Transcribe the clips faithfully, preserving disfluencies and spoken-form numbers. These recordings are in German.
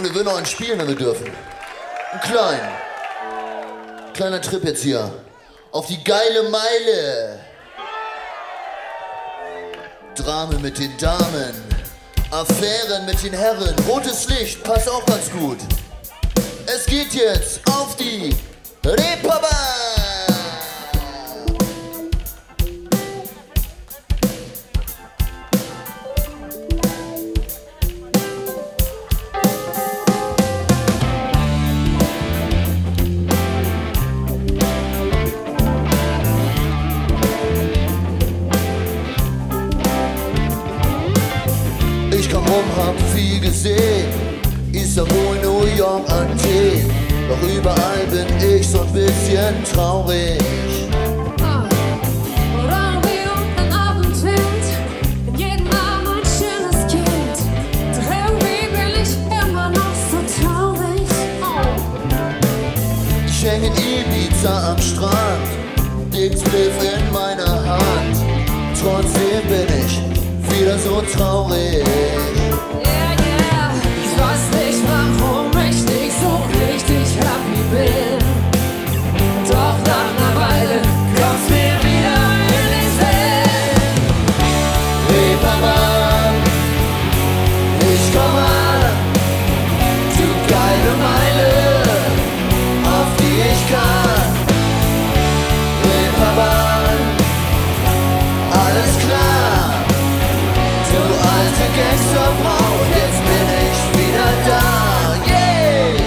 Freunde, wir noch ein Spiel, wenn wir dürfen. Ein klein. Kleiner Trip jetzt hier. Auf die geile Meile. Drame mit den Damen. Affären mit den Herren. Rotes Licht, passt auch ganz gut. Es geht jetzt auf die Reeperbahn. Ich komm rum, hab viel gesehen, Istanbul, New York, Athen. Doch überall bin ich so ein bisschen traurig. Woran wir ein Abendwind, in jedem Arm ein schönes Kind. Doch irgendwie bin ich immer noch so traurig. Ich häng in Ibiza am Strand, Dicksbliff in meiner Hand. Trotzdem bin ich wieder so traurig. Yeah, yeah, ich weiß nicht, warum ich nicht so richtig happy bin. Doch nach einer Weile kommt's mir wieder in den Sinn. Reeperbahn, ich komm an, du geile Meile, auf die ich kann. Reeperbahn, alles klar. Du alte Gangsterfrau, jetzt bin ich wieder da, yeah!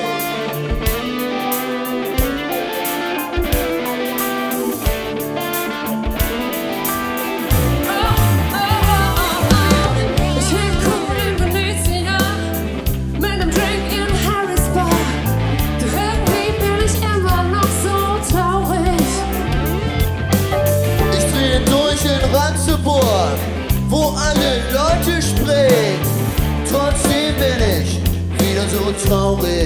Oh, oh, oh, oh. Ich häng cool in Venezia mit nem Drink in Harry's Bar. Doch irgendwie bin ich immer noch so traurig. Ich drehe durch in Ratzeburg, wo alle Leute springen. Trotzdem bin ich wieder so traurig.